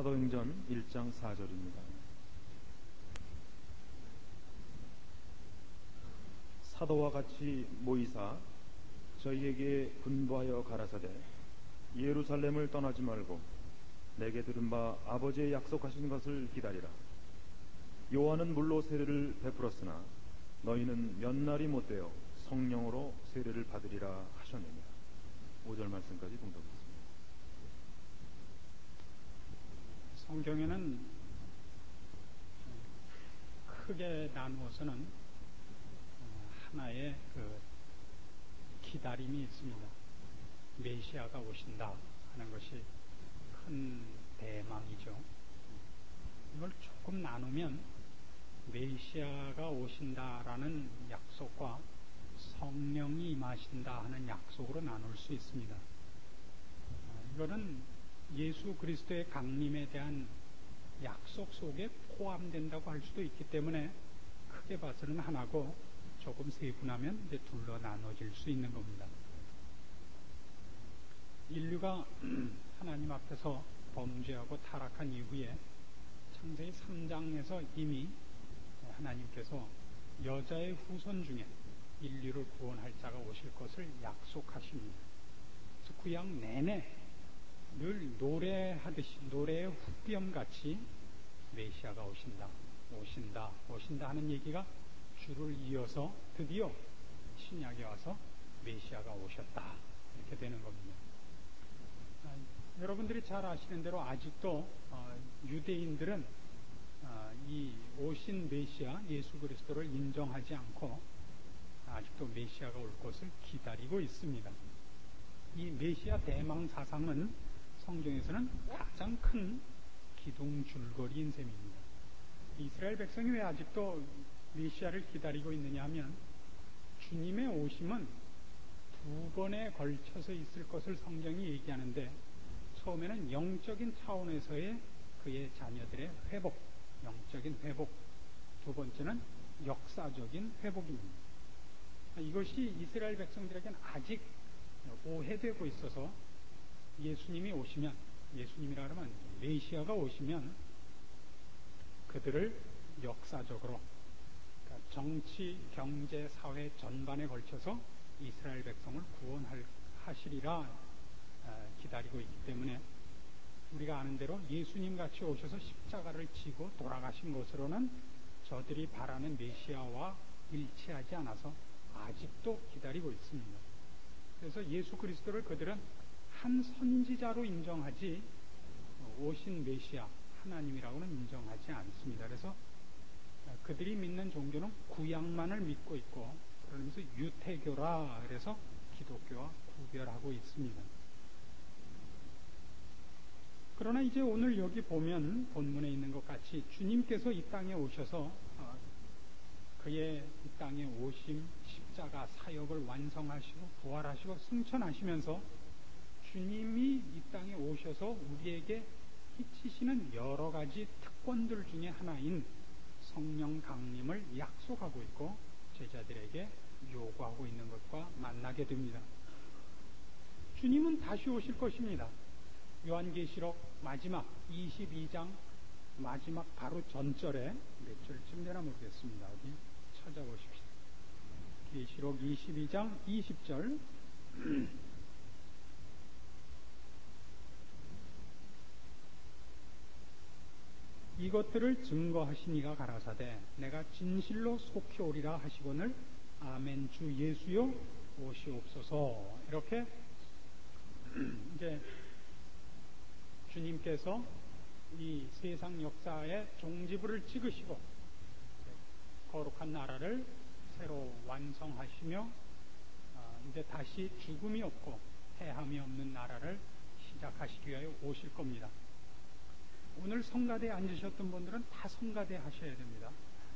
사도행전 1장 4절입니다. 사도와 같이 모이사 저희에게 분부하여 가라사대 예루살렘을 떠나지 말고 내게 들은 바 아버지의 약속하신 것을 기다리라. 요한은 물로 세례를 베풀었으나 너희는 몇 날이 못되어 성령으로 세례를 받으리라 하셨느니라. 5절 말씀까지 봉독했습니다. 성경에는 크게 나누어서는 하나의 기다림이 있습니다. 메시아가 오신다 하는 것이 큰 대망이죠. 이걸 조금 나누면 메시아가 오신다라는 약속과 성령이 임하신다 하는 약속으로 나눌 수 있습니다. 이거는 예수 그리스도의 강림에 대한 약속 속에 포함된다고 할 수도 있기 때문에 크게 봐서는 하나고 조금 세분하면 이제 둘로 나눠질 수 있는 겁니다. 인류가 하나님 앞에서 범죄하고 타락한 이후에 창세기 3장에서 이미 하나님께서 여자의 후손 중에 인류를 구원할 자가 오실 것을 약속하십니다. 그래서 구약 내내 늘 노래하듯이 노래의 후렴같이 메시아가 오신다 하는 얘기가 줄을 이어서 드디어 신약에 와서 메시아가 오셨다 이렇게 되는 겁니다. 여러분들이 잘 아시는 대로 아직도 유대인들은 이 오신 메시아 예수 그리스도를 인정하지 않고 아직도 메시아가 올 것을 기다리고 있습니다. 이 메시아 대망 사상은 성경에서는 가장 큰 기둥줄거리인 셈입니다. 이스라엘 백성이 왜 아직도 메시아를 기다리고 있느냐 하면 주님의 오심은 두 번에 걸쳐서 있을 것을 성경이 얘기하는데 처음에는 영적인 차원에서의 그의 자녀들의 회복, 영적인 회복, 두 번째는 역사적인 회복입니다. 이것이 이스라엘 백성들에게는 아직 오해되고 있어서 예수님이 오시면, 예수님이라 그러면 메시아가 오시면 그들을 역사적으로 그러니까 정치, 경제, 사회 전반에 걸쳐서 이스라엘 백성을 구원하시리라 기다리고 있기 때문에 우리가 아는 대로 예수님 같이 오셔서 십자가를 지고 돌아가신 것으로는 저들이 바라는 메시아와 일치하지 않아서 아직도 기다리고 있습니다. 그래서 예수 그리스도를 그들은 한 선지자로 인정하지 오신 메시아 하나님이라고는 인정하지 않습니다. 그래서 그들이 믿는 종교는 구약만을 믿고 있고 그러면서 유태교라 그래서 기독교와 구별하고 있습니다. 그러나 이제 오늘 여기 보면 본문에 있는 것 같이 주님께서 이 땅에 오셔서 그의 이 땅에 오심, 십자가 사역을 완성하시고 부활하시고 승천하시면서 주님이 이 땅에 오셔서 우리에게 끼치시는 여러 가지 특권들 중에 하나인 성령 강림을 약속하고 있고 제자들에게 요구하고 있는 것과 만나게 됩니다. 주님은 다시 오실 것입니다. 요한계시록 마지막 22장 마지막 바로 전절에 몇 절쯤 되나 모르겠습니다. 어디 찾아보십시오. 계시록 22장 20절 이것들을 증거하신 이가 가라사대 내가 진실로 속히 오리라 하시거늘 아멘 주 예수여 오시옵소서. 이렇게 이제 주님께서 이 세상 역사의 종지부를 찍으시고 거룩한 나라를 새로 완성하시며 이제 다시 죽음이 없고 해함이 없는 나라를 시작하시기 위하여 오실 겁니다. 오늘 성가대에 앉으셨던 분들은 다 성가대 하셔야 됩니다.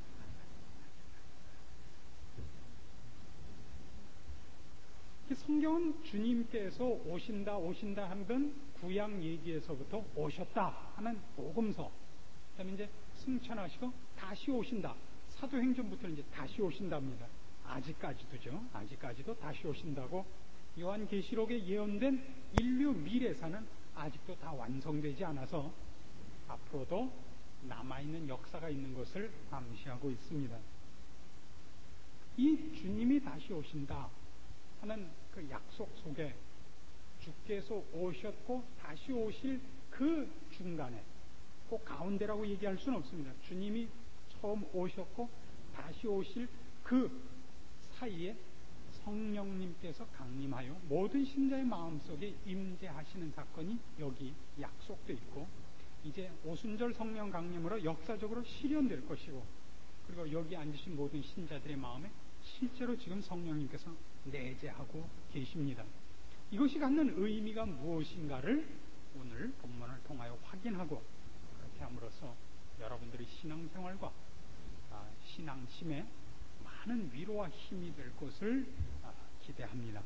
성경은 주님께서 오신다 하던 구약 얘기에서부터 오셨다 하는 복음서, 그다음에 이제 승천하시고 다시 오신다. 사도행전부터는 이제 다시 오신답니다. 아직까지도죠. 아직까지도 다시 오신다고 요한계시록에 예언된 인류 미래사는 아직도 다 완성되지 않아서 앞으로도 남아있는 역사가 있는 것을 암시하고 있습니다. 이 주님이 다시 오신다 하는 그 약속 속에 주께서 오셨고 다시 오실 그 중간에, 꼭 가운데라고 얘기할 수는 없습니다. 주님이 처음 오셨고 다시 오실 그 사이에 성령님께서 강림하여 모든 신자의 마음속에 임재하시는 사건이 여기 약속되어 있고, 이제 오순절 성령 강림으로 역사적으로 실현될 것이고, 그리고 여기 앉으신 모든 신자들의 마음에 실제로 지금 성령님께서 내재하고 계십니다. 이것이 갖는 의미가 무엇인가를 오늘 본문을 통하여 확인하고, 그렇게 함으로써 여러분들의 신앙생활과 신앙심에 많은 위로와 힘이 될 것을 기대합니다.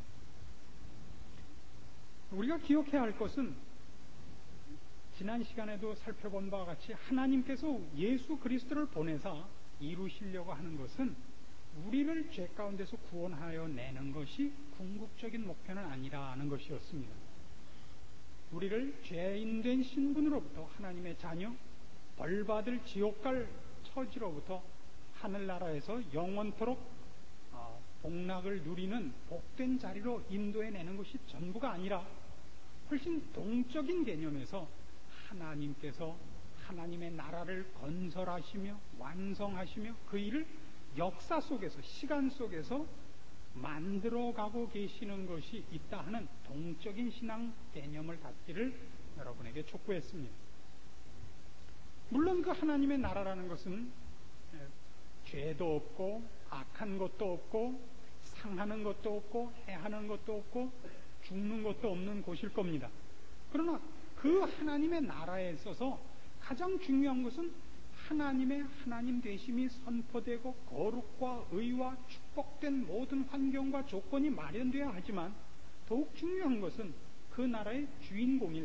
우리가 기억해야 할 것은 지난 시간에도 살펴본 바와 같이 하나님께서 예수 그리스도를 보내사 이루시려고 하는 것은 우리를 죄 가운데서 구원하여 내는 것이 궁극적인 목표는 아니라는 것이었습니다. 우리를 죄인된 신분으로부터 하나님의 자녀, 벌받을 지옥갈 처지로부터 하늘나라에서 영원토록 복락을 누리는 복된 자리로 인도해내는 것이 전부가 아니라 훨씬 동적인 개념에서 하나님께서 하나님의 나라를 건설하시며 완성하시며 그 일을 역사 속에서, 시간 속에서 만들어가고 계시는 것이 있다 하는 동적인 신앙 개념을 갖기를 여러분에게 촉구했습니다. 물론 그 하나님의 나라라는 것은 죄도 없고 악한 것도 없고 상하는 것도 없고 해하는 것도 없고 죽는 것도 없는 곳일 겁니다. 그러나 그 하나님의 나라에 있어서 가장 중요한 것은 하나님의 하나님 되심이 선포되고 거룩과 의와 축복된 모든 환경과 조건이 마련되어야 하지만, 더욱 중요한 것은 그 나라의 주인공일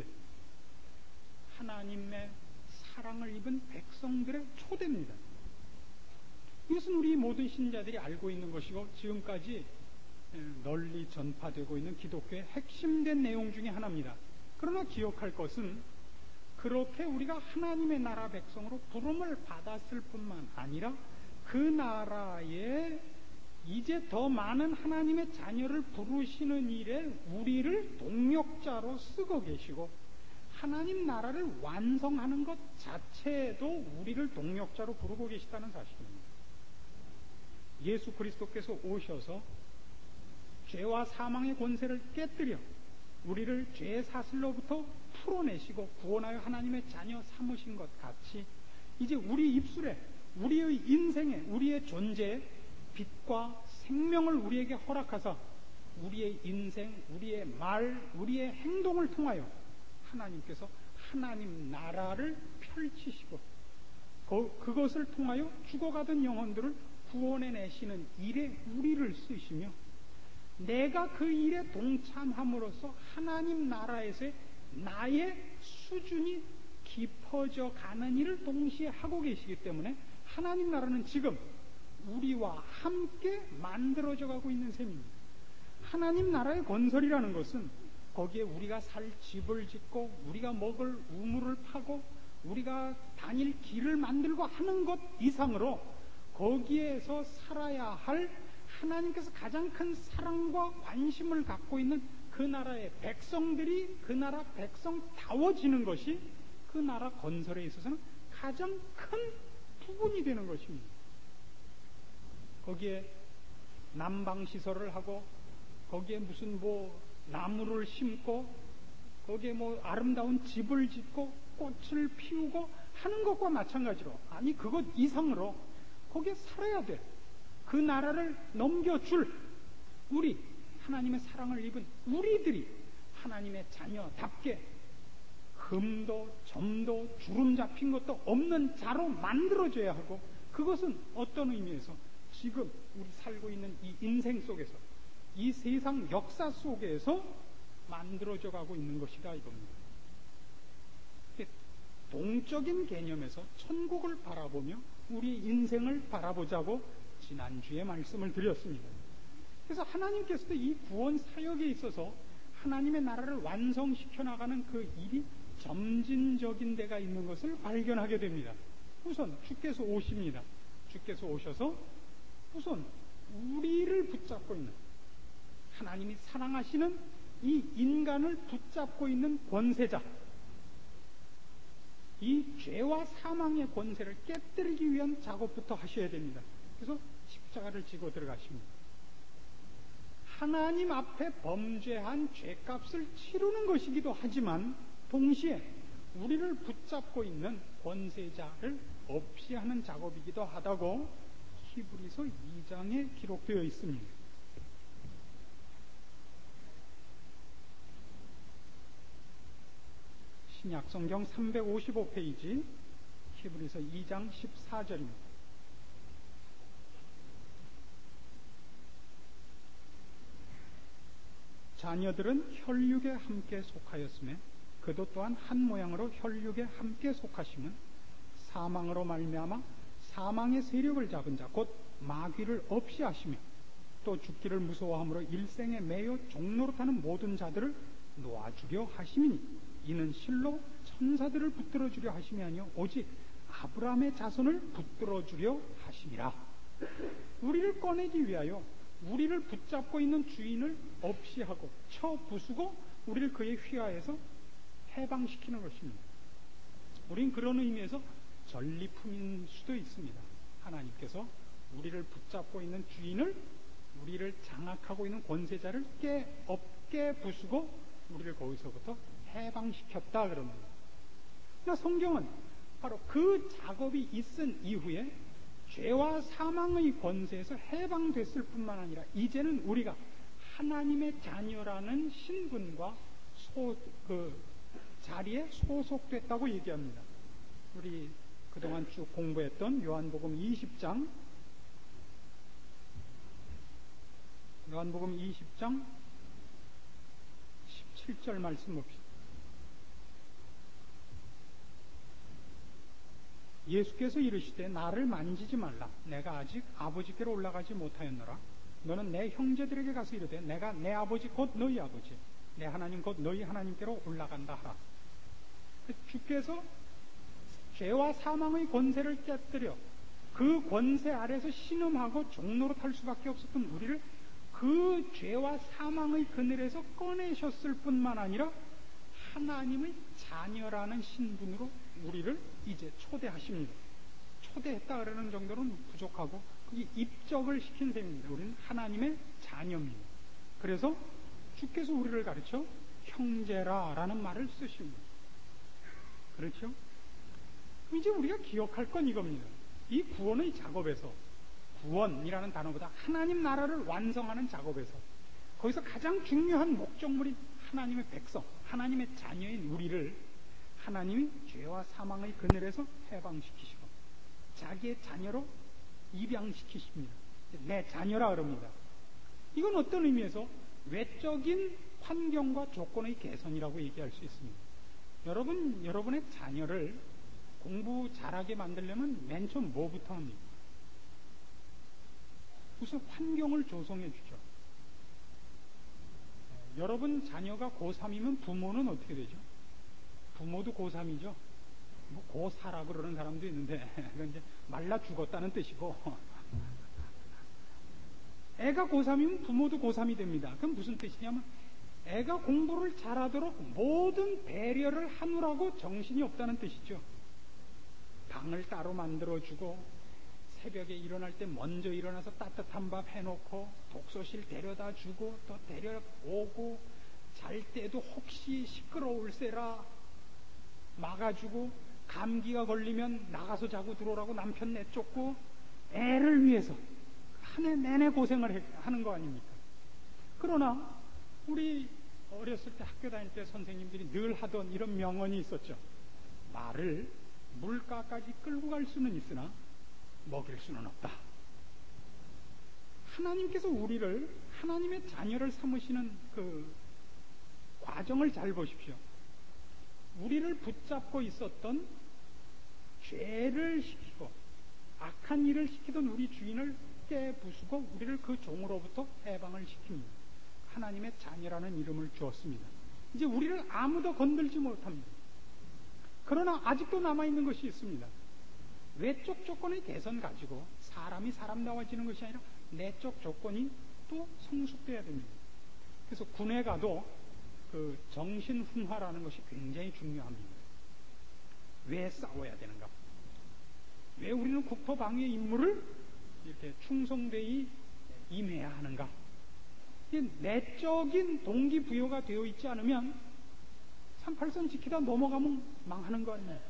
하나님의 사랑을 입은 백성들의 초대입니다. 이것은 우리 모든 신자들이 알고 있는 것이고 지금까지 널리 전파되고 있는 기독교의 핵심된 내용 중에 하나입니다. 그러나 기억할 것은 그렇게 우리가 하나님의 나라 백성으로 부름을 받았을 뿐만 아니라 그 나라에 이제 더 많은 하나님의 자녀를 부르시는 일에 우리를 동력자로 쓰고 계시고, 하나님 나라를 완성하는 것 자체에도 우리를 동력자로 부르고 계시다는 사실입니다. 예수 그리스도께서 오셔서 죄와 사망의 권세를 깨뜨려 우리를 죄의 사슬로부터 풀어내시고 구원하여 하나님의 자녀 삼으신 것 같이, 이제 우리 입술에, 우리의 인생에, 우리의 존재에 빛과 생명을 우리에게 허락하사 우리의 인생, 우리의 말, 우리의 행동을 통하여 하나님께서 하나님 나라를 펼치시고 그것을 통하여 죽어가던 영혼들을 구원해내시는 일에 우리를 쓰시며, 내가 그 일에 동참함으로써 하나님 나라에서의 나의 수준이 깊어져 가는 일을 동시에 하고 계시기 때문에 하나님 나라는 지금 우리와 함께 만들어져 가고 있는 셈입니다. 하나님 나라의 건설이라는 것은 거기에 우리가 살 집을 짓고 우리가 먹을 우물을 파고 우리가 다닐 길을 만들고 하는 것 이상으로 거기에서 살아야 할 하나님께서 가장 큰 사랑과 관심을 갖고 있는 그 나라의 백성들이 그 나라 백성다워지는 것이 그 나라 건설에 있어서는 가장 큰 부분이 되는 것입니다. 거기에 난방시설을 하고 거기에 무슨 나무를 심고 거기에 아름다운 집을 짓고 꽃을 피우고 하는 것과 마찬가지로, 아니 그것 이상으로 거기에 살아야 돼. 그 나라를 넘겨줄 우리 하나님의 사랑을 입은 우리들이 하나님의 자녀답게 흠도 점도 주름 잡힌 것도 없는 자로 만들어져야 하고, 그것은 어떤 의미에서 지금 우리 살고 있는 이 인생 속에서, 이 세상 역사 속에서 만들어져 가고 있는 것이다 이겁니다. 동적인 개념에서 천국을 바라보며 우리 인생을 바라보자고 지난주에 말씀을 드렸습니다. 그래서 하나님께서도 이 구원 사역에 있어서 하나님의 나라를 완성시켜 나가는 그 일이 점진적인 데가 있는 것을 발견하게 됩니다. 우선 주께서 오십니다. 주께서 오셔서 우선 우리를 붙잡고 있는, 하나님이 사랑하시는 이 인간을 붙잡고 있는 권세자, 이 죄와 사망의 권세를 깨뜨리기 위한 작업부터 하셔야 됩니다. 그래서 십자가를 지고 들어가십니다. 하나님 앞에 범죄한 죄값을 치르는 것이기도 하지만 동시에 우리를 붙잡고 있는 권세자를 없이 하는 작업이기도 하다고 히브리서 2장에 기록되어 있습니다. 신약성경 355페이지 히브리서 2장 14절입니다. 자녀들은 혈육에 함께 속하였으며 그도 또한 한 모양으로 혈육에 함께 속하심은 사망으로 말미암아 사망의 세력을 잡은 자 곧 마귀를 없이 하시며 또 죽기를 무서워함으로 일생에 매여 종노릇하는 모든 자들을 놓아주려 하심이니 이는 실로 천사들을 붙들어 주려 하심이 아니요 오직 아브라함의 자손을 붙들어 주려 하심이라. 우리를 꺼내기 위하여 우리를 붙잡고 있는 주인을 없이 하고 쳐 부수고 우리를 그의 휘하에서 해방시키는 것입니다. 우린 그런 의미에서 전리품인 수도 있습니다. 하나님께서 우리를 붙잡고 있는 주인을, 우리를 장악하고 있는 권세자를 깨 부수고 우리를 거기서부터 해방시켰다 그럽니다. 그러나 성경은 바로 그 작업이 있은 이후에 죄와 사망의 권세에서 해방됐을 뿐만 아니라 이제는 우리가 하나님의 자녀라는 신분과 자리에 소속됐다고 얘기합니다. 우리 그동안 쭉 공부했던 요한복음 20장 17절 말씀 봅시다. 예수께서 이르시되 나를 만지지 말라. 내가 아직 아버지께로 올라가지 못하였노라. 너는 내 형제들에게 가서 이르되 내가 내 아버지 곧 너희 아버지, 내 하나님 곧 너희 하나님께로 올라간다 하라. 주께서 죄와 사망의 권세를 깨뜨려 그 권세 아래서 신음하고 종노릇할 수밖에 없었던 우리를 그 죄와 사망의 그늘에서 꺼내셨을 뿐만 아니라 하나님의 자녀라는 신분으로 우리를 이제 초대하십니다. 초대했다 그러는 정도는 부족하고 그게 입적을 시킨 셈입니다. 우리는 하나님의 자녀입니다. 그래서 주께서 우리를 가르쳐 형제라라는 말을 쓰십니다. 그렇죠? 이제 우리가 기억할 건 이겁니다. 이 구원의 작업에서, 구원이라는 단어보다 하나님 나라를 완성하는 작업에서 거기서 가장 중요한 목적물인 하나님의 백성, 하나님의 자녀인 우리를 하나님이 죄와 사망의 그늘에서 해방시키시고 자기의 자녀로 입양시키십니다. 내 자녀라 그럽니다. 이건 어떤 의미에서 외적인 환경과 조건의 개선이라고 얘기할 수 있습니다. 여러분의 자녀를 공부 잘하게 만들려면 맨 처음 뭐부터 합니까? 우선 환경을 조성해 주죠. 여러분 자녀가 고3이면 부모는 어떻게 되죠? 부모도 고3이죠. 뭐 고4라고 그러는 사람도 있는데 그건 이제 말라 죽었다는 뜻이고 애가 고3이면 부모도 고3이 됩니다. 그럼 무슨 뜻이냐면 애가 공부를 잘하도록 모든 배려를 하느라고 정신이 없다는 뜻이죠. 방을 따로 만들어주고 새벽에 일어날 때 먼저 일어나서 따뜻한 밥 해놓고 독서실 데려다 주고 또 데려오고 잘 때도 혹시 시끄러울세라 막아주고 감기가 걸리면 나가서 자고 들어오라고 남편 내쫓고 애를 위해서 한 해 내내 고생을 하는 거 아닙니까? 그러나 우리 어렸을 때 학교 다닐 때 선생님들이 늘 하던 이런 명언이 있었죠. 말을 물가까지 끌고 갈 수는 있으나 먹일 수는 없다. 하나님께서 우리를 하나님의 자녀를 삼으시는 그 과정을 잘 보십시오. 우리를 붙잡고 있었던 죄를 시키고 악한 일을 시키던 우리 주인을 깨부수고 우리를 그 종으로부터 해방을 시킵니다. 하나님의 자녀라는 이름을 주었습니다. 이제 우리를 아무도 건들지 못합니다. 그러나 아직도 남아있는 것이 있습니다. 외적 조건의 개선 가지고 사람이 사람다워지는 것이 아니라 내적 조건이 또 성숙돼야 됩니다. 그래서 군에 가도 그 정신훈화라는 것이 굉장히 중요합니다. 왜 싸워야 되는가? 왜 우리는 국토방위 임무를 이렇게 충성되이 임해야 하는가? 내적인 동기부여가 되어 있지 않으면 38선 지키다 넘어가면 망하는 거 아니에요.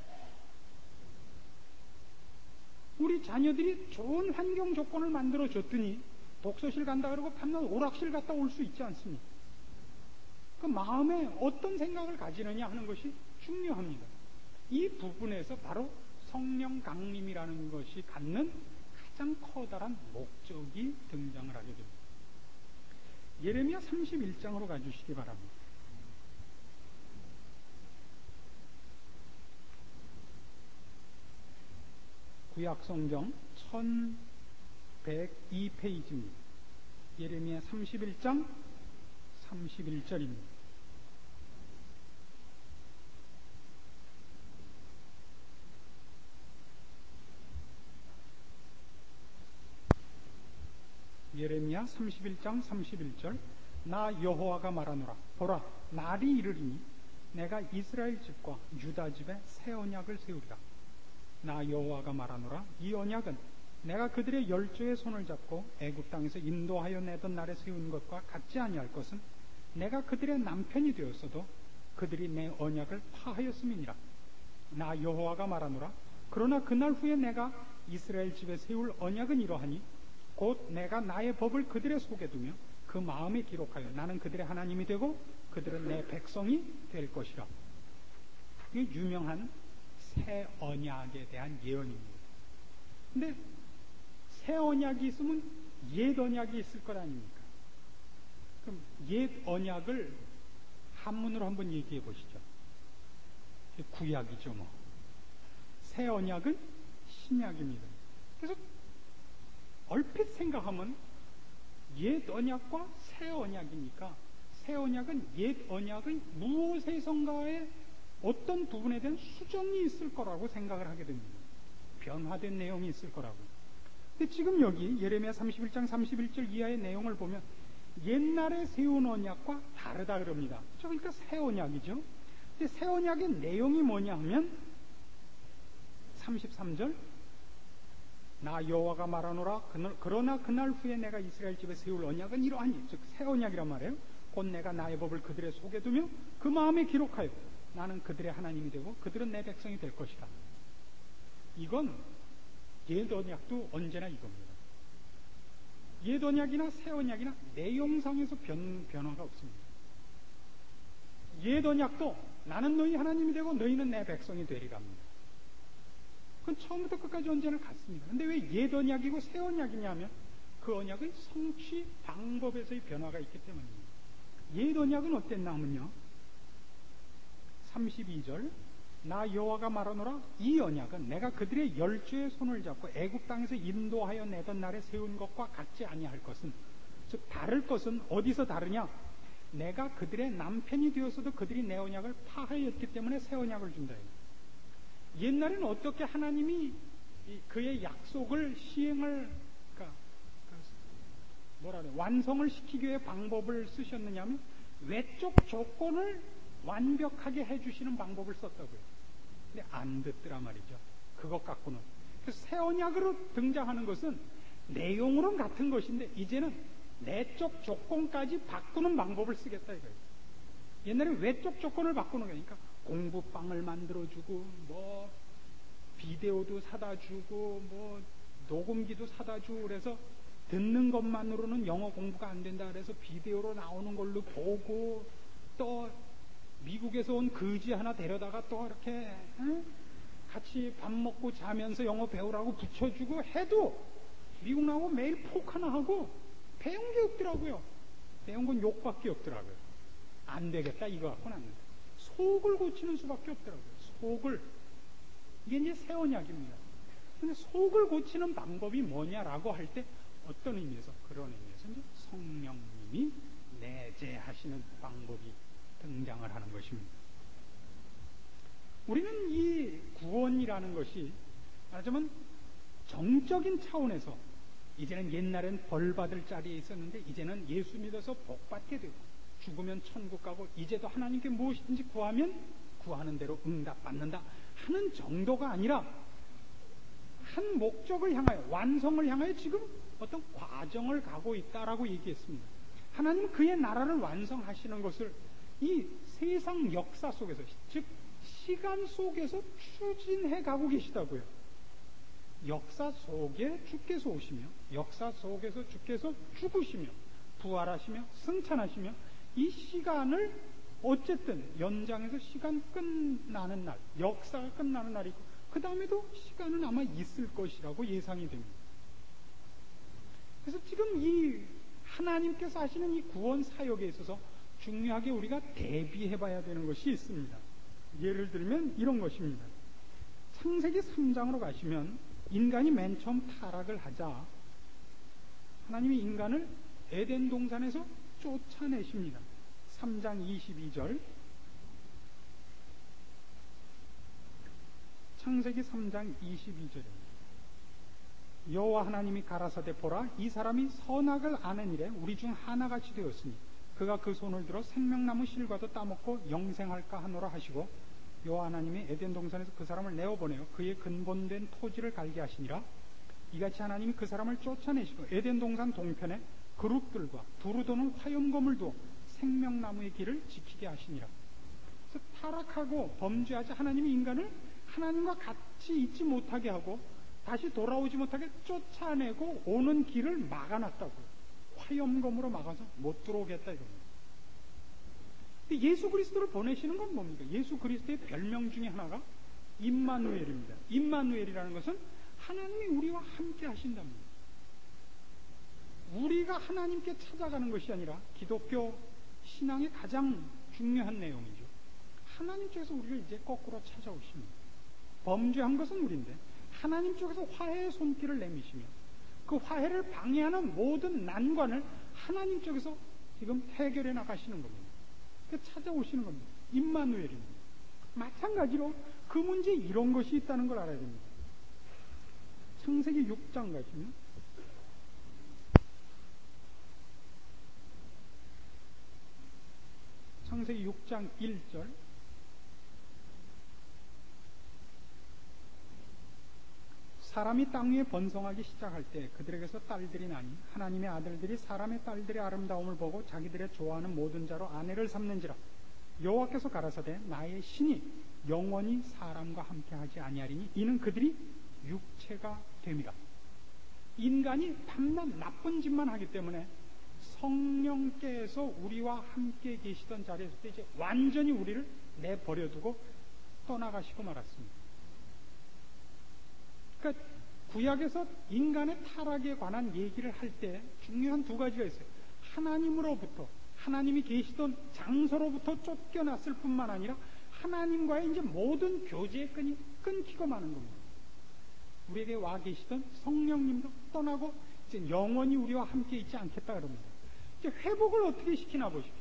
우리 자녀들이 좋은 환경 조건을 만들어 줬더니 독서실 간다 그러고 밤낮 오락실 갔다 올 수 있지 않습니까? 그 마음에 어떤 생각을 가지느냐 하는 것이 중요합니다. 이 부분에서 바로 성령 강림이라는 것이 갖는 가장 커다란 목적이 등장을 하게 됩니다. 예레미야 31장으로 가주시기 바랍니다. 구약성경 1102페이지입니다. 예레미야 31장 31절입니다. 예레미야 31장 31절 나 여호와가 말하노라 보라 날이 이르리니 내가 이스라엘 집과 유다 집에 새 언약을 세우리라. 나 여호와가 말하노라 이 언약은 내가 그들의 열조의 손을 잡고 애굽 땅에서 인도하여 내던 날에 세운 것과 같지 아니할 것은 내가 그들의 남편이 되었어도 그들이 내 언약을 파하였음이니라. 나 여호와가 말하노라 그러나 그날 후에 내가 이스라엘 집에 세울 언약은 이러하니 곧 내가 나의 법을 그들의 속에 두며 그 마음에 기록하여 나는 그들의 하나님이 되고 그들은 내 백성이 될 것이라. 이게 유명한 새 언약에 대한 예언입니다. 근데 새 언약이 있으면 옛 언약이 있을 것 아닙니까? 그럼 옛 언약을 한문으로 한번 얘기해 보시죠. 구약이죠 뭐. 새 언약은 신약입니다. 그래서 얼핏 생각하면 옛 언약과 새 언약이니까 새 언약은 옛 언약의 무엇에선가의 어떤 부분에 대한 수정이 있을 거라고 생각을 하게 됩니다. 변화된 내용이 있을 거라고. 근데 지금 여기 예레미야 31장 31절 이하의 내용을 보면 옛날에 세운 언약과 다르다 그럽니다. 그러니까 새 언약이죠. 근데 새 언약의 내용이 뭐냐 하면 33절 나 여호와가 말하노라 그러나 그날 후에 내가 이스라엘 집에 세울 언약은 이러하니 즉 새 언약이란 말이에요. 곧 내가 나의 법을 그들의 속에 두며 그 마음에 기록하여 나는 그들의 하나님이 되고 그들은 내 백성이 될 것이다. 이건 옛 언약도 언제나 이겁니다. 옛 언약이나 새 언약이나 내용상에서 변화가 없습니다. 옛 언약도 나는 너희 하나님이 되고 너희는 내 백성이 되리랍니다. 그건 처음부터 끝까지 언제나 같습니다. 근데 왜 옛 언약이고 새 언약이냐면 그 언약의 성취 방법에서의 변화가 있기 때문입니다. 옛 언약은 어땠나 하면요 32절 나 여호와가 말하노라 이 언약은 내가 그들의 열조의 손을 잡고 애굽 땅에서 인도하여 내던 날에 세운 것과 같지 아니할 것은 즉 다를 것은 어디서 다르냐 내가 그들의 남편이 되었어도 그들이 내 언약을 파하였기 때문에 새 언약을 준다. 옛날에는 어떻게 하나님이 그의 약속을 시행을 완성을 시키기 위해 방법을 쓰셨느냐면 외적 조건을 완벽하게 해주시는 방법을 썼다고요. 근데 안 듣더라 말이죠. 그것 갖고는. 그래서 새 언약으로 등장하는 것은 내용으로는 같은 것인데 이제는 내적 조건까지 바꾸는 방법을 쓰겠다 이거예요. 옛날에 외적 조건을 바꾸는 거니까 공부방을 만들어주고 뭐 비데오도 사다주고 뭐 녹음기도 사다주고 그래서 듣는 것만으로는 영어 공부가 안 된다 그래서 비데오로 나오는 걸로 보고 또 미국에서 온 거지 하나 데려다가 또 이렇게 같이 밥 먹고 자면서 영어 배우라고 붙여주고 해도 미국 나오고 매일 폭 하나 하고 배운 게 없더라고요. 배운 건 욕밖에 없더라고요. 안 되겠다 이거 갖고는 안 된다. 속을 고치는 수밖에 없더라고요. 속을. 이게 이제 새 언약입니다. 근데 속을 고치는 방법이 뭐냐라고 할 때 어떤 의미에서? 그런 의미에서 이제 성령님이 내재하시는 방법이 등장을 하는 것입니다. 우리는 이 구원이라는 것이 말하자면 정적인 차원에서 이제는 옛날엔 벌 받을 자리에 있었는데 이제는 예수 믿어서 복 받게 되고 죽으면 천국 가고 이제도 하나님께 무엇이든지 구하면 구하는 대로 응답받는다 하는 정도가 아니라 한 목적을 향하여 완성을 향하여 지금 어떤 과정을 가고 있다라고 얘기했습니다. 하나님은 그의 나라를 완성하시는 것을 이 세상 역사 속에서 즉 시간 속에서 추진해 가고 계시다고요. 역사 속에 주께서 오시며 역사 속에서 주께서 죽으시며 부활하시며 승천하시며 이 시간을 어쨌든 연장해서 시간 끝나는 날, 역사가 끝나는 날이 있고 그 다음에도 시간은 아마 있을 것이라고 예상이 됩니다. 그래서 지금 이 하나님께서 하시는 이 구원 사역에 있어서 중요하게 우리가 대비해 봐야 되는 것이 있습니다. 예를 들면 이런 것입니다. 창세기 3장으로 가시면 인간이 맨 처음 타락을 하자 하나님이 인간을 에덴 동산에서 쫓아내십니다. 3장 22절 창세기 3장 22절입니다. 여호와 하나님이 가라사대 보라 이 사람이 선악을 아는 일에 우리 중 하나같이 되었으니 그가 그 손을 들어 생명나무 실과도 따먹고 영생할까 하노라 하시고 여호와 하나님이 에덴 동산에서 그 사람을 내어보내어 그의 근본된 토지를 갈게 하시니라. 이같이 하나님이 그 사람을 쫓아내시고 에덴 동산 동편에 그룹들과 두루 도는 화염검을 두어 생명나무의 길을 지키게 하시니라. 그래서 타락하고 범죄하자 하나님이 인간을 하나님과 같이 있지 못하게 하고 다시 돌아오지 못하게 쫓아내고 오는 길을 막아놨다고요. 화염검으로 막아서 못 들어오겠다 이겁니다. 근데 예수 그리스도를 보내시는 건 뭡니까? 예수 그리스도의 별명 중에 하나가 임마누엘입니다. 임마누엘이라는 것은 하나님이 우리와 함께 하신답니다. 우리가 하나님께 찾아가는 것이 아니라 기독교 신앙의 가장 중요한 내용이죠. 하나님 쪽에서 우리를 이제 거꾸로 찾아오십니다. 범죄한 것은 우리인데 하나님 쪽에서 화해의 손길을 내미시며 그 화해를 방해하는 모든 난관을 하나님 쪽에서 지금 해결해 나가시는 겁니다. 찾아오시는 겁니다. 임마누엘입니다. 마찬가지로 그 문제에 이런 것이 있다는 걸 알아야 됩니다. 창세기 6장 가시면 창세기 6장 1절 사람이 땅 위에 번성하기 시작할 때 그들에게서 딸들이 나니 하나님의 아들들이 사람의 딸들의 아름다움을 보고 자기들의 좋아하는 모든 자로 아내를 삼는지라. 여호와께서 가라사대 나의 신이 영원히 사람과 함께하지 아니하리니 이는 그들이 육체가 됨이라. 인간이 밤낮 나쁜 짓만 하기 때문에 성령께서 우리와 함께 계시던 자리에서 이제 완전히 우리를 내버려두고 떠나가시고 말았습니다. 그러니까 구약에서 인간의 타락에 관한 얘기를 할 때 중요한 두 가지가 있어요. 하나님으로부터 하나님이 계시던 장소로부터 쫓겨났을 뿐만 아니라 하나님과의 이제 모든 교제의 끈이 끊기고 마는 겁니다. 우리에게 와 계시던 성령님도 떠나고 이제 영원히 우리와 함께 있지 않겠다 그럽니다. 이제 회복을 어떻게 시키나 보십시오.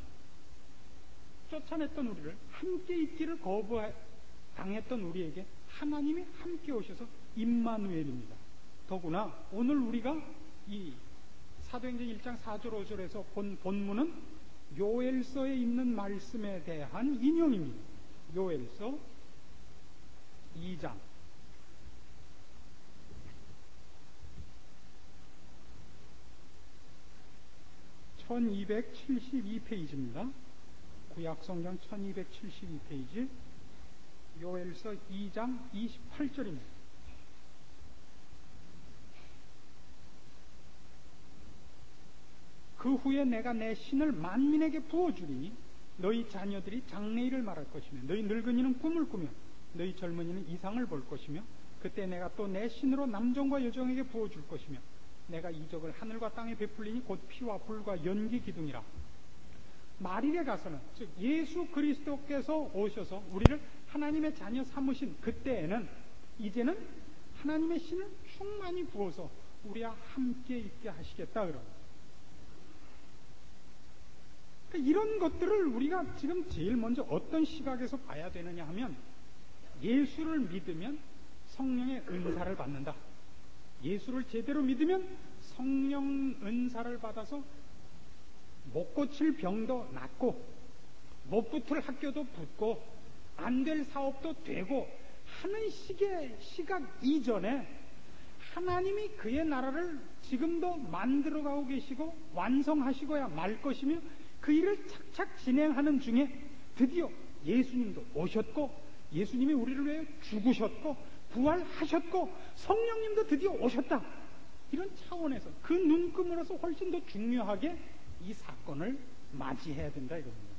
쫓아냈던 우리를 함께 있기를 거부당했던 우리에게 하나님이 함께 오셔서 임마누엘입니다. 더구나 오늘 우리가 이 사도행전 1장 4절 5절에서 본 본문은 요엘서에 있는 말씀에 대한 인용입니다. 요엘서 2장 1272페이지입니다. 구약성경 1272페이지 요엘서 2장 28절입니다. 그 후에 내가 내 신을 만민에게 부어주리니 너희 자녀들이 장래일을 말할 것이며 너희 늙은이는 꿈을 꾸며 너희 젊은이는 이상을 볼 것이며 그때 내가 또 내 신으로 남종과 여종에게 부어줄 것이며 내가 이적을 하늘과 땅에 베풀리니 곧 피와 불과 연기 기둥이라. 말일에 가서는 즉 예수 그리스도께서 오셔서 우리를 하나님의 자녀 삼으신 그때에는 이제는 하나님의 신을 충만히 부어서 우리와 함께 있게 하시겠다 그럽니다. 그러니까 이런 것들을 우리가 지금 제일 먼저 어떤 시각에서 봐야 되느냐 하면 예수를 믿으면 성령의 은사를 받는다. 예수를 제대로 믿으면 성령 은사를 받아서 못 고칠 병도 낫고 못 붙을 학교도 붙고 안 될 사업도 되고 하는 식의 시각 이전에 하나님이 그의 나라를 지금도 만들어가고 계시고 완성하시고야 말 것이며 그 일을 착착 진행하는 중에 드디어 예수님도 오셨고 예수님이 우리를 위해 죽으셨고 부활하셨고 성령님도 드디어 오셨다. 이런 차원에서 그 눈금으로서 훨씬 더 중요하게 이 사건을 맞이해야 된다 이겁니다.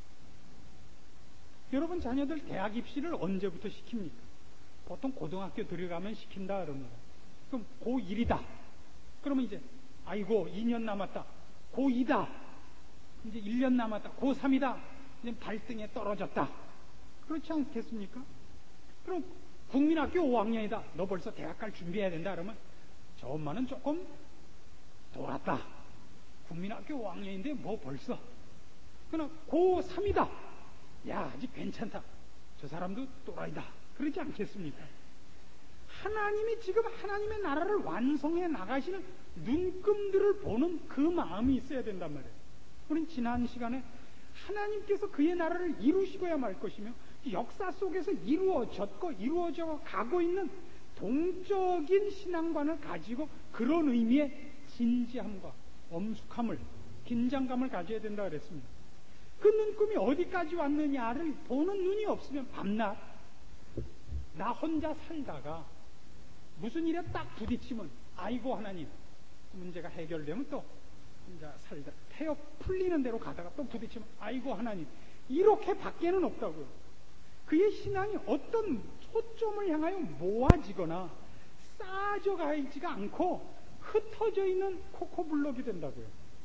여러분 자녀들 대학 입시를 언제부터 시킵니까? 보통 고등학교 들어가면 시킨다 그럽니다. 그럼 고1이다. 그러면 이제 아이고 2년 남았다. 고2다. 이제 1년 남았다. 고3이다. 이제 발등에 떨어졌다. 그렇지 않겠습니까? 그럼 국민학교 5학년이다. 너 벌써 대학 갈 준비해야 된다. 그러면 저 엄마는 조금 돌았다. 국민학교 5학년인데 뭐 벌써. 그러나 고3이다. 야, 아직 괜찮다. 저 사람도 또라이다. 그러지 않겠습니까? 하나님이 지금 하나님의 나라를 완성해 나가시는 눈금들을 보는 그 마음이 있어야 된단 말이에요. 우린 지난 시간에 하나님께서 그의 나라를 이루시고야 말 것이며 역사 속에서 이루어졌고 이루어져 가고 있는 동적인 신앙관을 가지고 그런 의미의 진지함과 엄숙함을 긴장감을 가져야 된다 그랬습니다. 그 눈금이 어디까지 왔느냐를 보는 눈이 없으면 밤낮 나 혼자 살다가 무슨 일에 딱 부딪히면 아이고 하나님 문제가 해결되면 또 혼자 살다 태어 풀리는 대로 가다가 또 부딪히면 아이고 하나님 이렇게 밖에는 없다고요. 그의 신앙이 어떤 초점을 향하여 모아지거나 쌓아져 가지가 않고 흩어져 있는 코코블럭이 된다고요.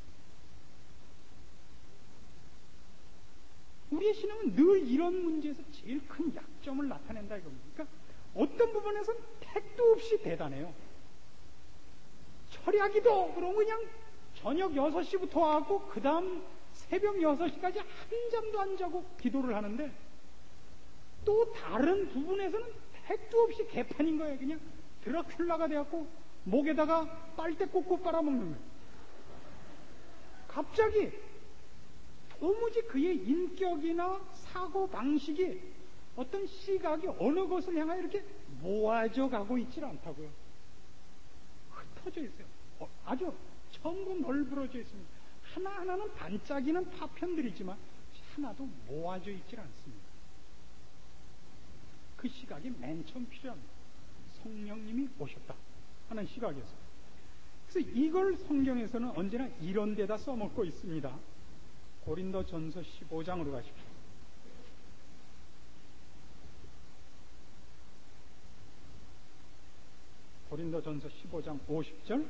우리의 신앙은 늘 이런 문제에서 제일 큰 약점을 나타낸다 이겁니다. 그러니까 어떤 부분에서는 택도 없이 대단해요. 철야기도 그럼 그냥 저녁 6시부터 하고 그 다음 새벽 6시까지 한 잠도 안 자고 기도를 하는데 또 다른 부분에서는 택도 없이 개판인 거예요. 그냥 드라큘라가 되었고 목에다가 빨대 꽂고 빨아먹는 거예요. 갑자기 도무지 그의 인격이나 사고 방식이 어떤 시각이 어느 것을 향하여 이렇게 모아져 가고 있질 않다고요. 흩어져 있어요. 아주 전부 널브러져 있습니다. 하나하나는 반짝이는 파편들이지만 하나도 모아져 있질 않습니다. 그 시각이 맨 처음 필요합니다. 성령님이 오셨다 하는 시각이었어요. 그래서 이걸 성경에서는 언제나 이런 데다 써먹고 있습니다. 고린도전서 15장으로 가십시오. 고린도전서 15장 50절.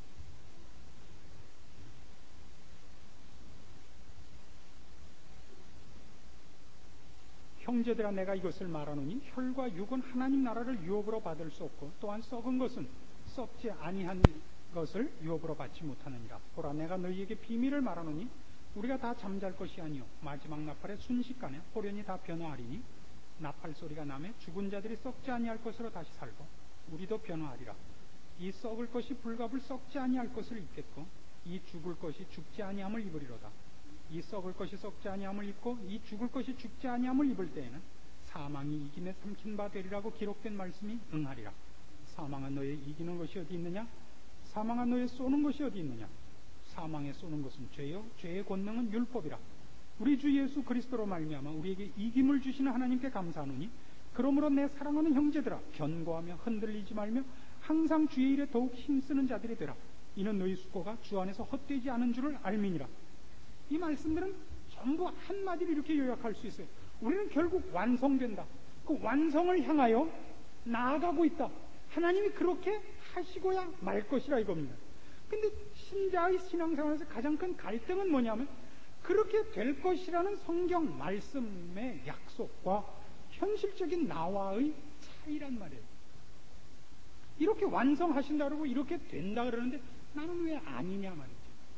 형제들아 내가 이것을 말하노니 혈과 육은 하나님 나라를 유업으로 받을 수 없고 또한 썩은 것은 썩지 아니한 것을 유업으로 받지 못하느니라. 보라 내가 너희에게 비밀을 말하노니 우리가 다 잠잘 것이 아니요 마지막 나팔의 순식간에 호련히 다 변화하리니 나팔 소리가 나매 죽은 자들이 썩지 아니할 것으로 다시 살고 우리도 변화하리라. 이 썩을 것이 불갑을 썩지 아니할 것을 입겠고 이 죽을 것이 죽지 아니함을 입으리로다. 이 썩을 것이 썩지 아니함을 입고 이 죽을 것이 죽지 아니함을 입을 때에는 사망이 이김에 삼킨 바 되리라고 기록된 말씀이 응하리라. 사망은 너의 이기는 것이 어디 있느냐? 사망은 너의 쏘는 것이 어디 있느냐? 사망에 쏘는 것은 죄요 죄의 권능은 율법이라. 우리 주 예수 그리스도로 말미암아 우리에게 이김을 주시는 하나님께 감사하노니 그러므로 내 사랑하는 형제들아 견고하며 흔들리지 말며 항상 주의 일에 더욱 힘쓰는 자들이 되라. 이는 너희 수고가 주 안에서 헛되지 않은 줄을 알미니라. 이 말씀들은 전부 한마디로 이렇게 요약할 수 있어요. 우리는 결국 완성된다. 그 완성을 향하여 나아가고 있다. 하나님이 그렇게 하시고야 말 것이라 이겁니다. 근데 신자의 신앙생활에서 가장 큰 갈등은 뭐냐면 그렇게 될 것이라는 성경 말씀의 약속과 현실적인 나와의 차이란 말이에요. 이렇게 완성하신다 그러고 이렇게 된다 그러는데 나는 왜 아니냐 말이죠.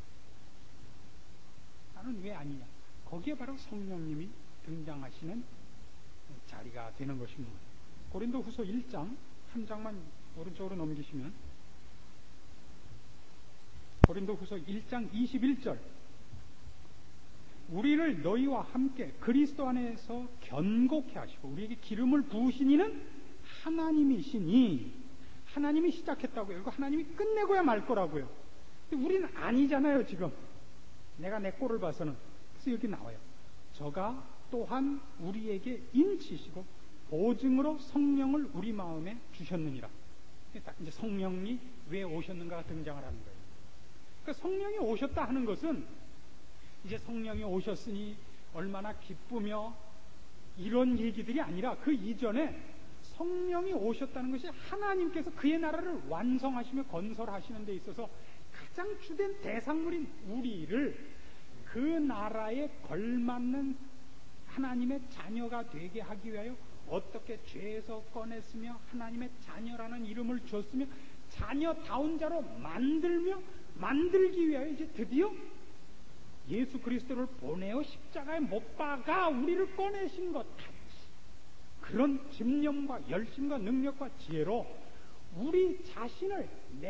나는 왜 아니냐. 거기에 바로 성령님이 등장하시는 자리가 되는 것입니다. 고린도후서 1장 한 장만 오른쪽으로 넘기시면 고린도후서 1장 21절 우리를 너희와 함께 그리스도 안에서 견고케 하시고 우리에게 기름을 부으신 이는 하나님이시니 하나님이 시작했다고요. 그리고 하나님이 끝내고야 말 거라고요. 근데 우리는 아니잖아요. 지금 내가 내 꼴을 봐서는. 그래서 여기 나와요. 저가 또한 우리에게 인치시고 보증으로 성령을 우리 마음에 주셨느니라. 이제 성령이 왜 오셨는가가 등장을 하는 거예요. 그러니까 성령이 오셨다 하는 것은 이제 성령이 오셨으니 얼마나 기쁘며 이런 얘기들이 아니라 그 이전에 성령이 오셨다는 것이 하나님께서 그의 나라를 완성하시며 건설하시는 데 있어서 가장 주된 대상물인 우리를 그 나라에 걸맞는 하나님의 자녀가 되게 하기 위하여 어떻게 죄에서 꺼냈으며 하나님의 자녀라는 이름을 줬으며 자녀다운 자로 만들기 위하여 이제 드디어 예수 그리스도를 보내어 십자가에 못 박아 우리를 꺼내신 것 같이 그런 집념과 열심과 능력과 지혜로 우리 자신을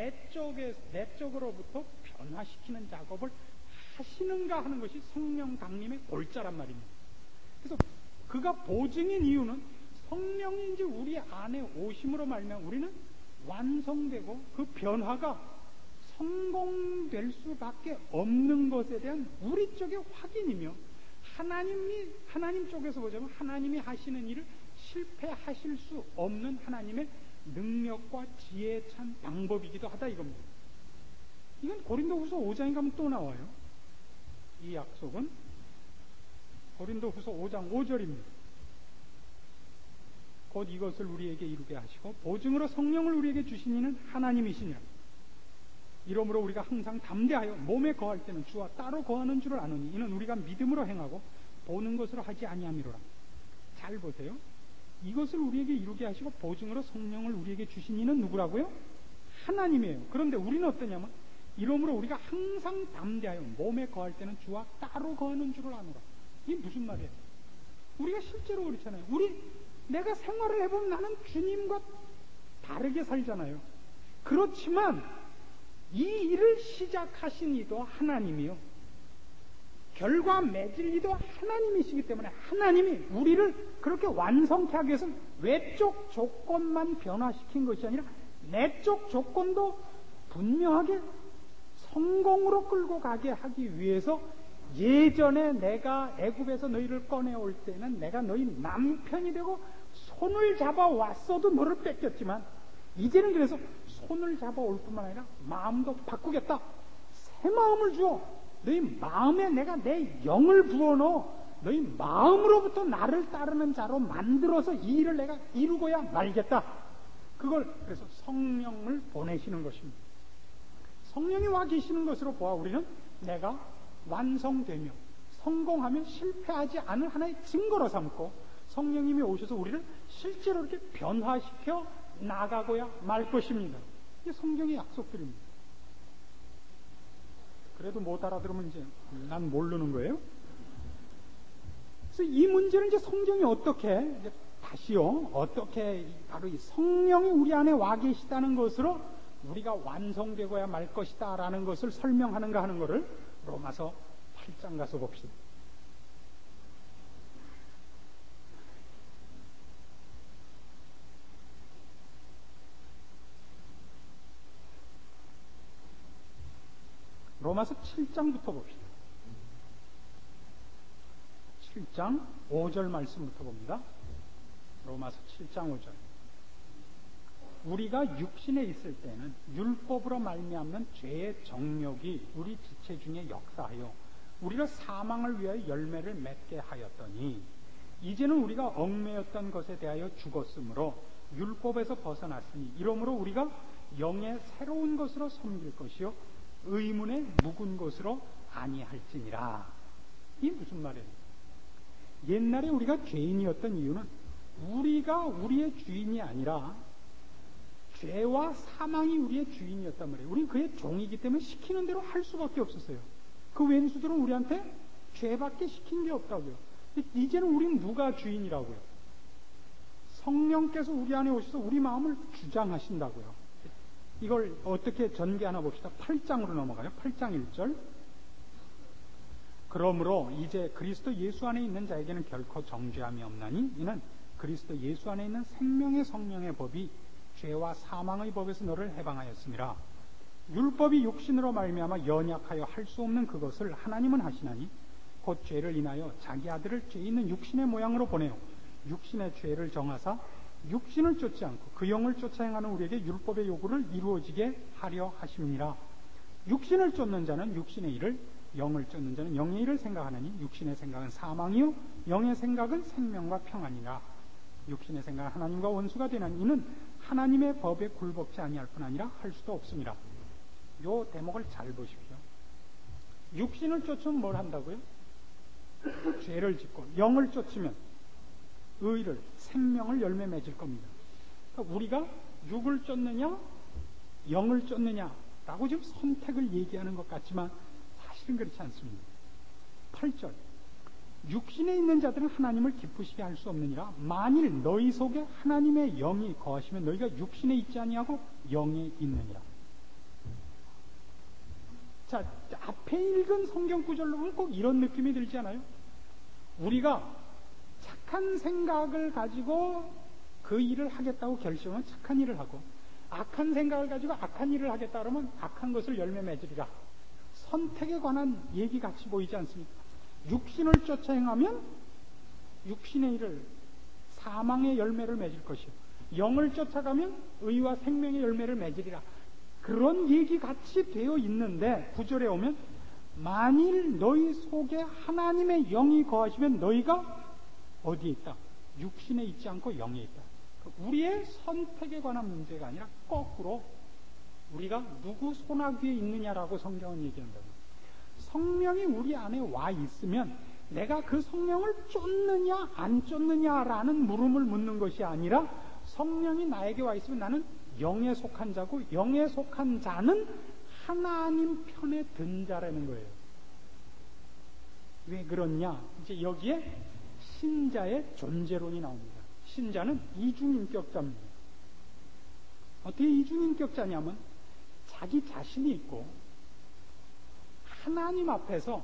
내적으로부터 변화시키는 작업을 하시는가 하는 것이 성령 강림의 골자란 말입니다. 그래서 그가 보증인 이유는 성령이 이제 우리 안에 오심으로 말미암아 우리는 완성되고 그 변화가 성공될 수밖에 없는 것에 대한 우리 쪽의 확인이며 하나님 쪽에서 보자면 하나님이 하시는 일을 실패하실 수 없는 하나님의 능력과 지혜에 찬 방법이기도 하다 이겁니다. 이건 고린도후서 5장에 가면 또 나와요. 이 약속은 고린도후서 5장 5절입니다. 곧 이것을 우리에게 이루게 하시고 보증으로 성령을 우리에게 주신 이는 하나님이시니라. 이러므로 우리가 항상 담대하여 몸에 거할 때는 주와 따로 거하는 줄을 아노니 이는 우리가 믿음으로 행하고 보는 것으로 하지 아니함이로라. 잘 보세요. 이것을 우리에게 이루게 하시고 보증으로 성령을 우리에게 주신 이는 누구라고요? 하나님이에요. 그런데 우리는 어떠냐면 이러므로 우리가 항상 담대하여 몸에 거할 때는 주와 따로 거하는 줄을 아노라. 이게 무슨 말이에요? 우리가 실제로 그렇잖아요. 내가 생활을 해보면 나는 주님과 다르게 살잖아요. 그렇지만 이 일을 시작하신 이도 하나님이요. 결과 맺을 이도 하나님이시기 때문에 하나님이 우리를 그렇게 완성케 하기 위해서는 외적 조건만 변화시킨 것이 아니라 내적 조건도 분명하게 성공으로 끌고 가게 하기 위해서 예전에 내가 애굽에서 너희를 꺼내올 때는 내가 너희 남편이 되고 손을 잡아왔어도 너를 뺏겼지만 이제는 그래서 손을 잡아올 뿐만 아니라 마음도 바꾸겠다. 새 마음을 주어 너희 마음에 내가 내 영을 부어넣어 너희 마음으로부터 나를 따르는 자로 만들어서 이 일을 내가 이루고야 말겠다. 그걸 그래서 성령을 보내시는 것입니다. 성령이 와 계시는 것으로 보아 우리는 내가 완성되며 성공하며 실패하지 않을 하나의 증거로 삼고 성령님이 오셔서 우리를 실제로 이렇게 변화시켜 나가고야 말 것입니다. 이게 성경의 약속들입니다. 그래도 못 알아들으면 이제 난 모르는 거예요. 그래서 이 문제는 이제 성경이 어떻게 다시요 어떻게 바로 이 성령이 우리 안에 와 계시다는 것으로 우리가 완성되고야 말 것이다 라는 것을 설명하는가 하는 것을 로마서 8장 가서 봅시다. 로마서 7장부터 봅시다. 7장 5절 말씀부터 봅니다. 로마서 7장 5절. 우리가 육신에 있을 때는 율법으로 말미암는 죄의 정욕이 우리 지체 중에 역사하여 우리를 사망을 위하여 열매를 맺게 하였더니 이제는 우리가 얽매였던 것에 대하여 죽었으므로 율법에서 벗어났으니 이러므로 우리가 영의 새로운 것으로 섬길 것이요 의문의 묵은 것으로 아니할지니라. 이게 무슨 말이에요? 옛날에 우리가 죄인이었던 이유는 우리가 우리의 주인이 아니라 죄와 사망이 우리의 주인이었단 말이에요. 우리는 그의 종이기 때문에 시키는 대로 할 수밖에 없었어요. 그 왼수들은 우리한테 죄밖에 시킨 게 없다고요. 이제는 우리는 누가 주인이라고요? 성령께서 우리 안에 오셔서 우리 마음을 주장하신다고요. 이걸 어떻게 전개하나 봅시다. 8장으로 넘어가요. 8장 1절. 그러므로 이제 그리스도 예수 안에 있는 자에게는 결코 정죄함이 없나니 이는 그리스도 예수 안에 있는 생명의 성령의 법이 죄와 사망의 법에서 너를 해방하였습니다. 율법이 육신으로 말미암아 연약하여 할 수 없는 그것을 하나님은 하시나니 곧 죄를 인하여 자기 아들을 죄 있는 육신의 모양으로 보내요 육신의 죄를 정하사 육신을 쫓지 않고 그 영을 쫓아 행하는 우리에게 율법의 요구를 이루어지게 하려 하심이니라. 육신을 쫓는 자는 육신의 일을, 영을 쫓는 자는 영의 일을 생각하느니 육신의 생각은 사망이요 영의 생각은 생명과 평안이라. 육신의 생각은 하나님과 원수가 되는 이는 하나님의 법에 굴복지 아니할 뿐 아니라 할 수도 없습니다. 요 대목을 잘 보십시오. 육신을 쫓으면 뭘 한다고요? 죄를 짓고, 영을 쫓으면 의를, 생명을 열매 맺을 겁니다. 그러니까 우리가 육을 쫓느냐 영을 쫓느냐라고 지금 선택을 얘기하는 것 같지만 사실은 그렇지 않습니다. 8절. 육신에 있는 자들은 하나님을 기쁘시게 할 수 없느니라. 만일 너희 속에 하나님의 영이 거하시면 너희가 육신에 있지 아니하고 영에 있느니라. 자, 앞에 읽은 성경 구절로 보면 꼭 이런 느낌이 들지 않아요? 우리가 착한 생각을 가지고 그 일을 하겠다고 결심하면 착한 일을 하고, 악한 생각을 가지고 악한 일을 하겠다 그러면 악한 것을 열매 맺으리라. 선택에 관한 얘기 같이 보이지 않습니까? 육신을 쫓아 행하면 육신의 일을, 사망의 열매를 맺을 것이요 영을 쫓아가면 의와 생명의 열매를 맺으리라. 그런 얘기 같이 되어 있는데 9절에 오면 만일 너희 속에 하나님의 영이 거하시면 너희가 어디에 있다? 육신에 있지 않고 영에 있다. 우리의 선택에 관한 문제가 아니라 거꾸로 우리가 누구 손아귀에 있느냐라고 성경은 얘기한다고. 성령이 우리 안에 와 있으면 내가 그 성령을 쫓느냐 안 쫓느냐라는 물음을 묻는 것이 아니라 성령이 나에게 와 있으면 나는 영에 속한 자고 영에 속한 자는 하나님 편에 든 자라는 거예요. 왜 그렇냐? 이제 여기에 신자의 존재론이 나옵니다. 신자는 이중인격자입니다. 어떻게 이중인격자냐면 자기 자신이 있고 하나님 앞에서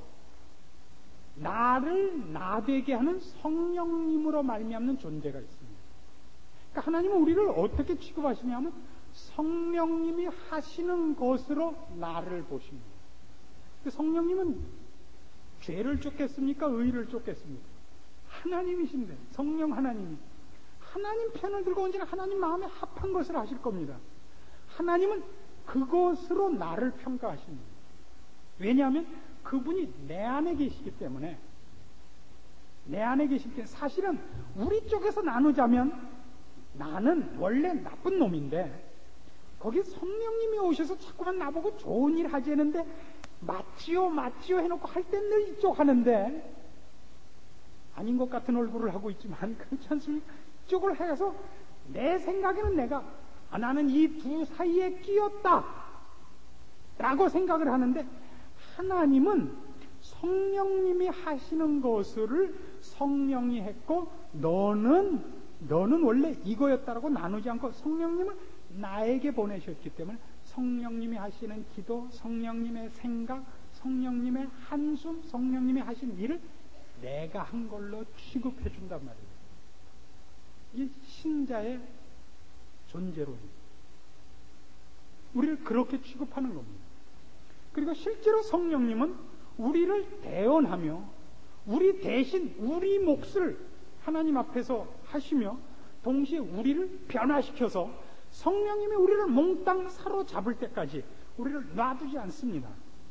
나를 나되게 하는 성령님으로 말미암는 존재가 있습니다. 그러니까 하나님은 우리를 어떻게 취급하시냐면 성령님이 하시는 것으로 나를 보십니다. 성령님은 죄를 쫓겠습니까? 의를 쫓겠습니까? 하나님이신데, 성령 하나님이 하나님 편을 들고 언제나 하나님 마음에 합한 것을 하실 겁니다. 하나님은 그것으로 나를 평가하십니다. 왜냐하면 그분이 내 안에 계시기 때문에, 내 안에 계실 때 사실은 우리 쪽에서 나누자면 나는 원래 나쁜 놈인데 거기 성령님이 오셔서 자꾸만 나보고 좋은 일 하자는데 맞지요 해놓고 할 땐 늘 이쪽 하는데 아닌 것 같은 얼굴을 하고 있지만 그렇지 않습니까? 이쪽을 해서 내 생각에는 내가 나는 이 두 사이에 끼었다 라고 생각을 하는데 하나님은 성령님이 하시는 것을 성령이 했고 너는 원래 이거였다라고 나누지 않고 성령님을 나에게 보내셨기 때문에 성령님이 하시는 기도, 성령님의 생각, 성령님의 한숨, 성령님이 하신 일을 내가 한 걸로 취급해 준단 말이에요. 이 신자의 존재론입니다. 우리를 그렇게 취급하는 겁니다. 그리고 실제로 성령님은 우리를 대언하며 우리 대신 우리 몫을 하나님 앞에서 하시며 동시에 우리를 변화시켜서 성령님이 우리를 몽땅 사로잡을 때까지 우리를 놔두지 않습니다.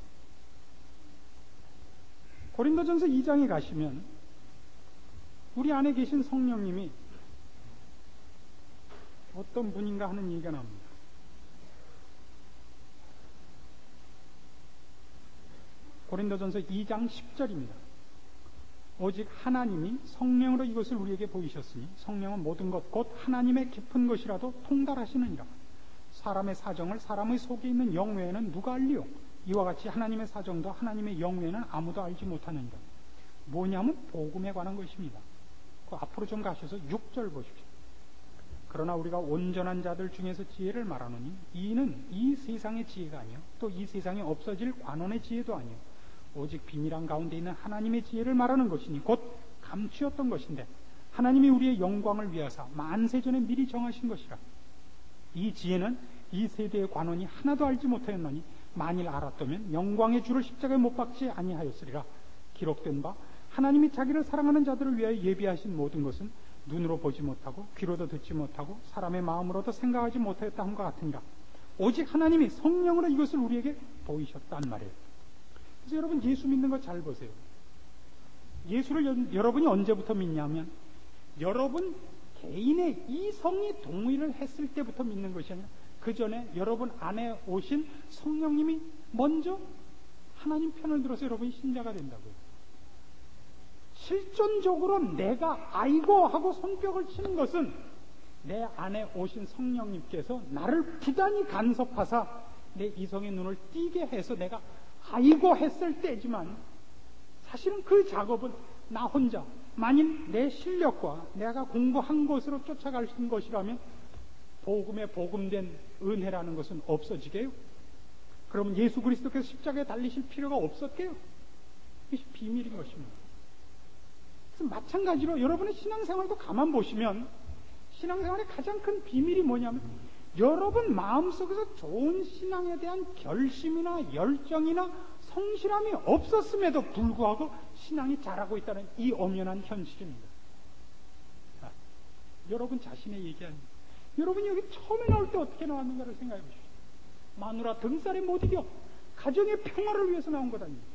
고린도전서 2장에 가시면 우리 안에 계신 성령님이 어떤 분인가 하는 얘기가 나옵니다. 고린도전서 2장 10절입니다. 오직 하나님이 성령으로 이것을 우리에게 보이셨으니 성령은 모든 것 곧 하나님의 깊은 것이라도 통달하시느니라. 사람의 사정을 사람의 속에 있는 영 외에는 누가 알리요? 이와 같이 하나님의 사정도 하나님의 영 외에는 아무도 알지 못하느니라. 뭐냐면 복음에 관한 것입니다. 그 앞으로 좀 가셔서 6절 보십시오. 그러나 우리가 온전한 자들 중에서 지혜를 말하노니 이는 이 세상의 지혜가 아니요 또 이 세상에 없어질 관원의 지혜도 아니요 오직 비밀한 가운데 있는 하나님의 지혜를 말하는 것이니 곧 감추었던 것인데 하나님이 우리의 영광을 위하사 만세전에 미리 정하신 것이라. 이 지혜는 이 세대의 관원이 하나도 알지 못하였노니 만일 알았다면 영광의 주를 십자가에 못 박지 아니하였으리라. 기록된 바 하나님이 자기를 사랑하는 자들을 위하여 예비하신 모든 것은 눈으로 보지 못하고 귀로도 듣지 못하고 사람의 마음으로도 생각하지 못하였다 함과 같으니라. 오직 하나님이 성령으로 이것을 우리에게 보이셨단 말이에요. 그래서 여러분 예수 믿는 거 잘 보세요. 예수를 여러분이 언제부터 믿냐면 여러분 개인의 이성이 동의를 했을 때부터 믿는 것이 아니라 그 전에 여러분 안에 오신 성령님이 먼저 하나님 편을 들어서 여러분이 신자가 된다고요. 실존적으로 내가 아이고 하고 손뼉을 치는 것은 내 안에 오신 성령님께서 나를 부단히 간섭하사 내 이성의 눈을 띄게 해서 내가 아이고 했을 때지만 사실은 그 작업은 나 혼자 만일 내 실력과 내가 공부한 것으로 쫓아갈 수 있는 것이라면 복음에 복음된 은혜라는 것은 없어지게요. 그러면 예수 그리스도께서 십자가에 달리실 필요가 없었게요. 이것이 비밀인 것입니다. 그래서 마찬가지로 여러분의 신앙생활도 가만 보시면 신앙생활의 가장 큰 비밀이 뭐냐면 여러분 마음속에서 좋은 신앙에 대한 결심이나 열정이나 성실함이 없었음에도 불구하고 신앙이 자라고 있다는 이 엄연한 현실입니다. 자, 여러분 자신의 얘기 아닙니다. 여러분이 여기 처음에 나올 때 어떻게 나왔는가를 생각해 보십시오. 마누라 등살에 못 이겨 가정의 평화를 위해서 나온 것 아닙니까?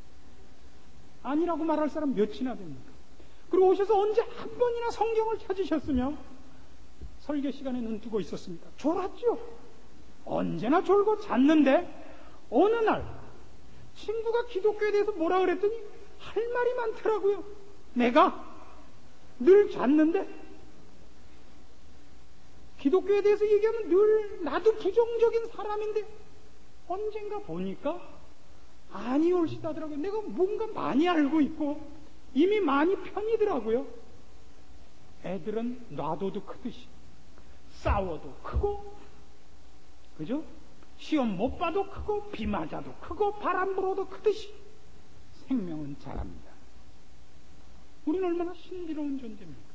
아니라고 말할 사람 몇이나 됩니까? 그리고 오셔서 언제 한 번이나 성경을 찾으셨으며 설교 시간에 눈 뜨고 있었습니까? 졸았죠. 언제나 졸고 잤는데 어느 날 친구가 기독교에 대해서 뭐라 그랬더니 할 말이 많더라고요. 내가 늘 잤는데 기독교에 대해서 얘기하면 늘 나도 부정적인 사람인데 언젠가 보니까 아니 옳시다더라고요. 내가 뭔가 많이 알고 있고 이미 많이 편이더라고요. 애들은 놔둬도 크듯이 싸워도 크고 그죠? 시험 못 봐도 크고 비 맞아도 크고 바람 불어도 크듯이 생명은 자랍니다. 우리는 얼마나 신비로운 존재입니까?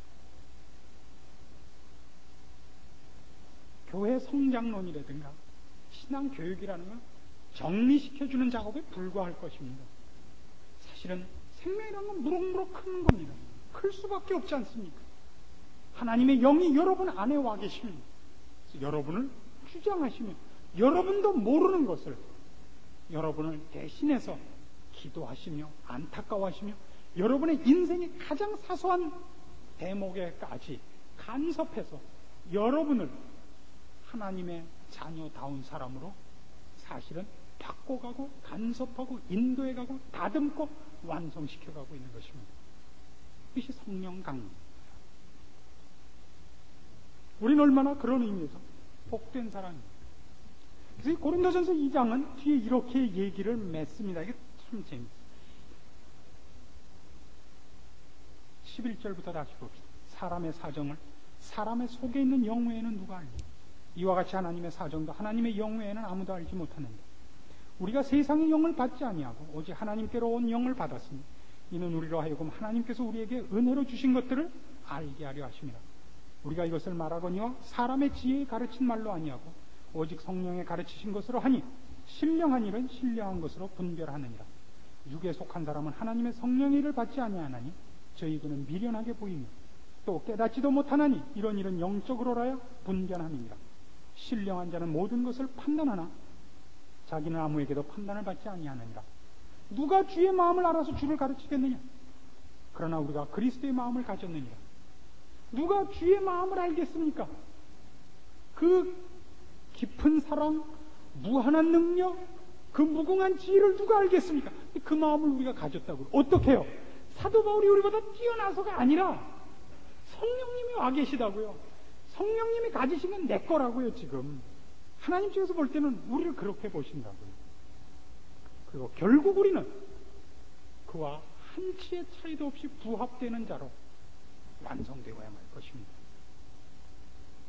교회 성장론이라든가 신앙교육이라는 건 정리시켜주는 작업에 불과할 것입니다. 사실은 생명이라는 건 무럭무럭 크는 겁니다. 클 수밖에 없지 않습니까? 하나님의 영이 여러분 안에 와 계십니다. 그래서 여러분을 주장하시며 여러분도 모르는 것을 여러분을 대신해서 기도하시며 안타까워하시며 여러분의 인생의 가장 사소한 대목에까지 간섭해서 여러분을 하나님의 자녀다운 사람으로 사실은 바꿔가고 간섭하고 인도해가고 다듬고 완성시켜가고 있는 것입니다. 이것이 성령 강림입니다. 우리는 얼마나 그런 의미에서 복된 사람입니다. 그래서 고린도전서 2장은 뒤에 이렇게 얘기를 맺습니다. 이게 참 재밌어요. 11절부터 다시 봅시다. 사람의 사정을 사람의 속에 있는 영 외에는 누가 알니? 이와 같이 하나님의 사정도 하나님의 영 외에는 아무도 알지 못하는데 우리가 세상의 영을 받지 아니하고 오직 하나님께로 온 영을 받았으니 이는 우리로 하여금 하나님께서 우리에게 은혜로 주신 것들을 알게 하려 하심이라. 우리가 이것을 말하거니와 사람의 지혜에 가르친 말로 아니하고 오직 성령에 가르치신 것으로 하니 신령한 일은 신령한 것으로 분별하느니라. 육에 속한 사람은 하나님의 성령의 일을 받지 아니하나니 저희 그는 미련하게 보이며 또 깨닫지도 못하나니 이런 일은 영적으로라야 분별함이니라. 신령한 자는 모든 것을 판단하나 자기는 아무에게도 판단을 받지 아니하느니라. 누가 주의 마음을 알아서 주를 가르치겠느냐? 그러나 우리가 그리스도의 마음을 가졌느니라. 누가 주의 마음을 알겠습니까? 그 깊은 사랑, 무한한 능력, 그 무궁한 지혜를 누가 알겠습니까? 그 마음을 우리가 가졌다고요. 어떻게 해요? 사도 바울이 우리보다 뛰어나서가 아니라 성령님이 와 계시다고요. 성령님이 가지신 건 내 거라고요. 지금 하나님 쪽에서 볼 때는 우리를 그렇게 보신다고요. 그리고 결국 우리는 그와 한치의 차이도 없이 부합되는 자로 완성되어야 할 것입니다.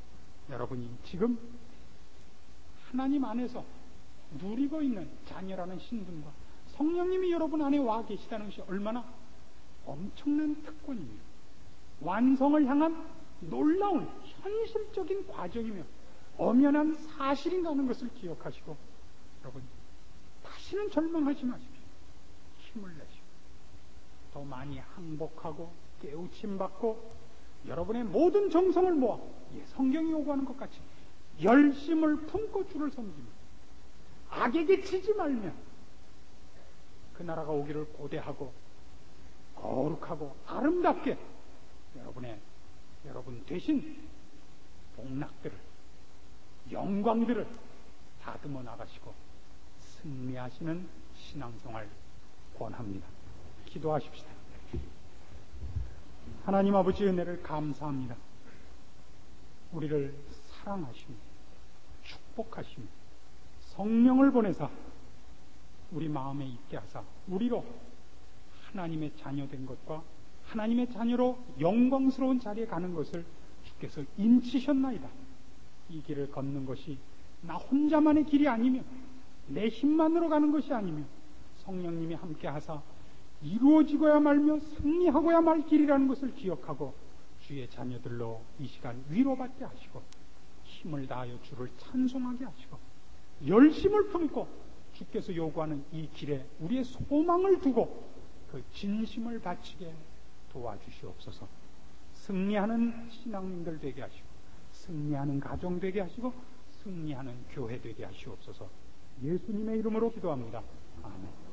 여러분이 지금 하나님 안에서 누리고 있는 자녀라는 신분과 성령님이 여러분 안에 와 계시다는 것이 얼마나 엄청난 특권이며 완성을 향한 놀라운 현실적인 과정이며 엄연한 사실인가 하는 것을 기억하시고 여러분 다시는 절망하지 마십시오. 힘을 내시고 더 많이 항복하고 깨우침받고 여러분의 모든 정성을 모아 성경이 요구하는 것 같이 열심을 품고 주를 섬기며 악에게 치지 말며 그 나라가 오기를 고대하고 거룩하고 아름답게 여러분 대신 복락들을 영광들을 다듬어 나가시고 승리하시는 신앙생활 권합니다. 기도하십시다. 하나님 아버지 은혜를 감사합니다. 우리를 사랑하시며 축복하시며 성령을 보내사 우리 마음에 있게 하사 우리로 하나님의 자녀된 것과 하나님의 자녀로 영광스러운 자리에 가는 것을 주께서 인치셨나이다. 이 길을 걷는 것이 나 혼자만의 길이 아니며 내 힘만으로 가는 것이 아니며 성령님이 함께 하사 이루어지고야 말며 승리하고야 말 길이라는 것을 기억하고 주의 자녀들로 이 시간 위로받게 하시고 힘을 다하여 주를 찬송하게 하시고 열심을 품고 주께서 요구하는 이 길에 우리의 소망을 두고 그 진심을 바치게 도와주시옵소서. 승리하는 신앙인들 되게 하시고 승리하는 가정 되게 하시고 승리하는 교회 되게 하시옵소서. 예수님의 이름으로 기도합니다. 아멘.